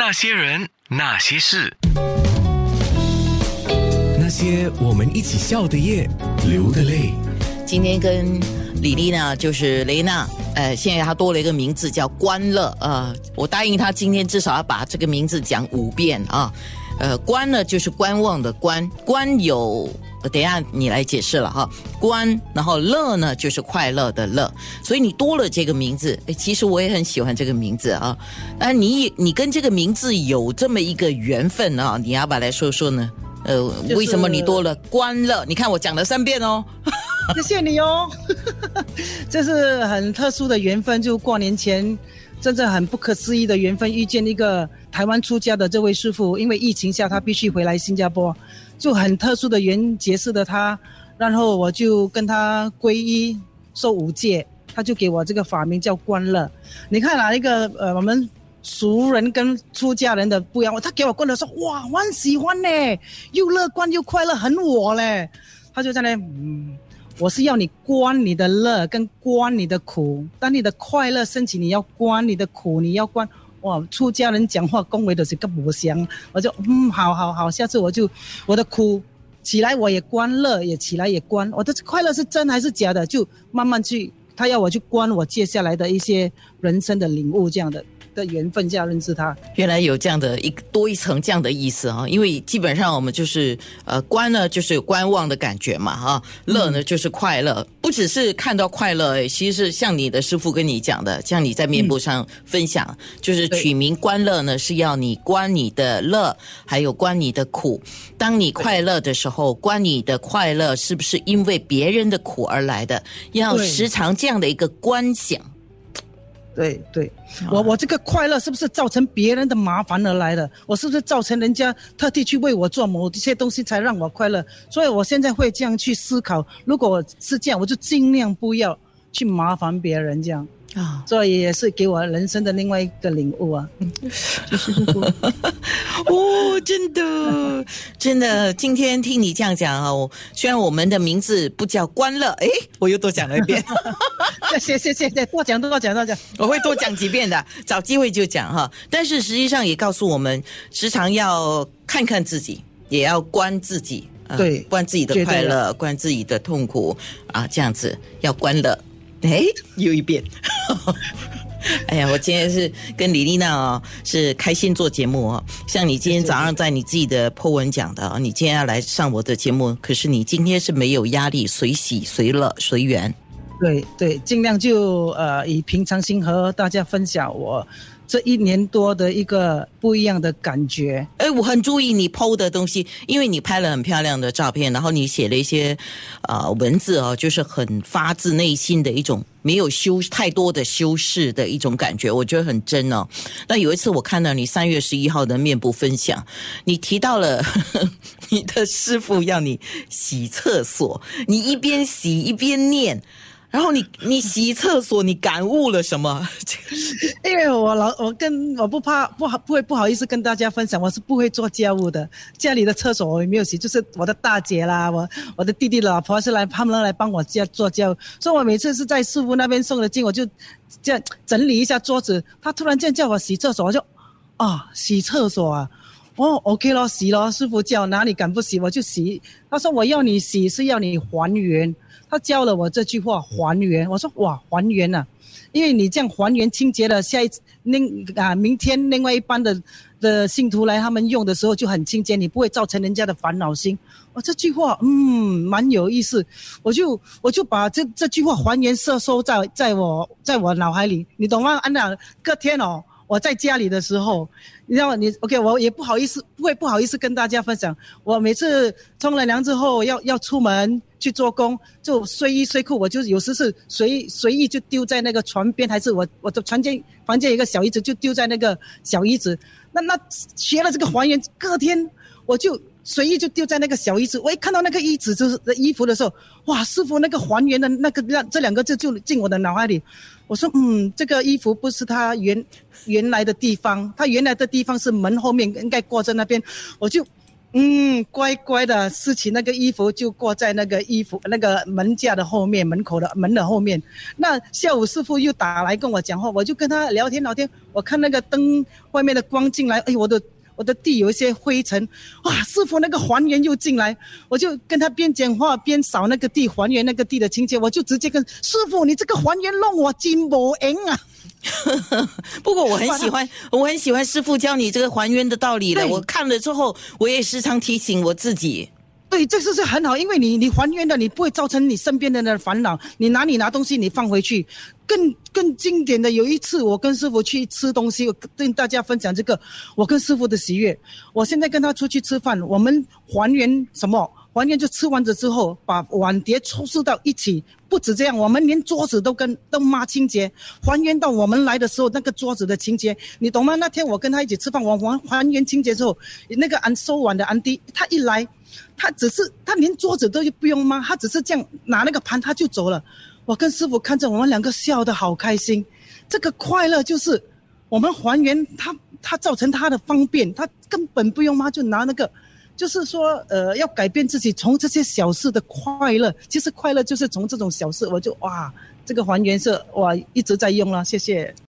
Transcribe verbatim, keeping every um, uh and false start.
那些人，那些事， 那些我们一起笑的夜，流的泪。 今天跟李丽呢，就是雷娜，呃，现在她多了一个名字叫关乐，呃，我答应她今天至少要把这个名字讲五遍啊。呃，关呢就是观望的观，观有。等一下你来解释了哈，观，然后乐呢就是快乐的乐，所以你多了这个名字。诶，其实我也很喜欢这个名字啊。那你你跟这个名字有这么一个缘分啊，你要不要来说说呢？呃，就是、为什么你多了关乐？你看我讲了三遍哦。 谢谢你哦。这是很特殊的缘分，就过年前真正很不可思议的缘分，遇见一个台湾出家的这位师父，因为疫情下他必须回来新加坡，就很特殊的缘结识的他，然后我就跟他皈依受五戒，他就给我这个法名叫关乐。你看哪一个呃我们俗人跟出家人的不一样，他给我关乐说哇我很喜欢呢，又乐观又快乐，很我嘞。他就在那嗯我是要你关你的乐跟关你的苦，当你的快乐升起，你要关你的苦，你要关。哇，出家人讲话恭维的是个不香，我就嗯，好好好，下次我就我的苦起来我也关，乐也起来也关，我的快乐是真还是假的，就慢慢去，他要我去关我接下来的一些人生的领悟，这样的的缘分这样认识他。 原来有这样的一多一层这样的意思啊，因为基本上我们就是呃观呢就是有观望的感觉嘛哈，乐呢就是快乐，不只是看到快乐，其实是像你的师父跟你讲的，像你在面部上分享，嗯、就是取名观乐呢是要你观你的乐，还有观你的苦。当你快乐的时候，观你的快乐是不是因为别人的苦而来的？要时常这样的一个观想。 对对，我我这个快乐是不是造成别人的麻烦而来的？我是不是造成人家特地去为我做某些东西才让我快乐？所以我现在会这样去思考，如果是这样，我就尽量不要去麻烦别人这样。啊，所以也是给我人生的另外一个领悟啊。 哦，真的真的，今天听你这样讲哦，虽然我们的名字不叫关乐，诶，我又多讲了一遍。 谢谢谢谢，多讲多讲多讲， 我会多讲几遍的，找机会就讲哈。但是实际上也告诉我们，时常要看看自己，也要观自己，呃、对，观自己的快乐，观自己的痛苦啊，这样子要观乐。哎，又一遍。哎呀，我今天是跟李丽娜哦，是开心做节目哦。像你今天早上在你自己的 po 文讲的啊，你今天要来上我的节目，可是你今天是没有压力，随喜随乐随缘。 对对，尽量就呃以平常心和大家分享我这一年多的一个不一样的感觉。 哎，我很注意你 po 的东西，因为你拍了很漂亮的照片，然后你写了一些呃文字哦，就是很发自内心的一种没有修太多的修饰的一种感觉，我觉得很真哦。那有一次我看到你三月十一号的面部分享，你提到了呵呵你的师父要你洗厕所，你一边洗一边念。然后你你洗厕所，你感悟了什么？ 因为我老我跟我不怕不好不会不好意思跟大家分享，我是不会做家务的，家里的厕所我也没有洗，就是我的大姐啦，我我的弟弟的老婆是来他们来帮我家做家务，所以我每次是在师父那边诵了经，我就这样整理一下桌子，他突然间叫我洗厕所，我就啊洗厕所啊。哦 OK 咯，洗咯，师父叫哪里敢不洗我就洗。他说我要你洗是要你还原，他教了我这句话还原。我说哇还原啊，因为你这样还原清洁了，下一次那啊明天另外一班的的信徒来他们用的时候就很清洁，你不会造成人家的烦恼心。我这句话嗯蛮有意思，我就我就把这这句话还原摄收在在我在我脑海里，你懂吗？安娜，隔天哦。我在家里的时候，你知道你 OK， 我也不好意思，不会不好意思跟大家分享。我每次冲了凉之后，要要出门去做工，就睡衣睡裤，我就有时是随随意就丢在那个床边，还是我我的床间房间有一个小椅子，就丢在那个小椅子。那那学了这个还原，隔天我就随意就丢在那个小椅子。我一看到那个椅子就是衣服的时候，哇，师父那个还原的那个这两个字就进我的脑海里。我说嗯，这个衣服不是他原原来的地方，他原来的地方是门后面，应该挂在那边。我就嗯，乖乖的拾起那个衣服就挂在那个衣服那个门架的后面，门口的门的后面。那下午师傅又打来跟我讲话，我就跟他聊天聊天。我看那个灯外面的光进来，哎，我的我的地有一些灰尘，哇！师傅那个还原又进来，我就跟他边讲话边扫那个地，还原那个地的情节。我就直接跟师傅，你这个还原弄我真无赢啊！ 不过我很喜欢，我很喜欢师父教你这个还原的道理的。我看了之后，我也时常提醒我自己。 对，这是是很好，因为你你还原的，你不会造成你身边的人的烦恼。你哪里拿东西，你放回去。更更经典的有一次，我跟师父去吃东西，我跟大家分享这个我跟师父的喜悦。我现在跟他出去吃饭，我们还原什么？还原就吃完了之后，把碗碟收拾到一起。不止这样，我们连桌子都跟都抹清洁，还原到我们来的时候那个桌子的清洁，你懂吗？那天我跟他一起吃饭，我还还原清洁之后，那个安收碗的安迪，他一来，他只是他连桌子都不用抹，他只是这样拿那个盘他就走了。我跟师父看着我们两个笑得好开心，这个快乐就是我们还原他，他造成他的方便，他根本不用抹就拿那个。就是说，呃，要改变自己，从这些小事的快乐，其实快乐就是从这种小事，我就哇，这个还原是哇一直在用了，谢谢。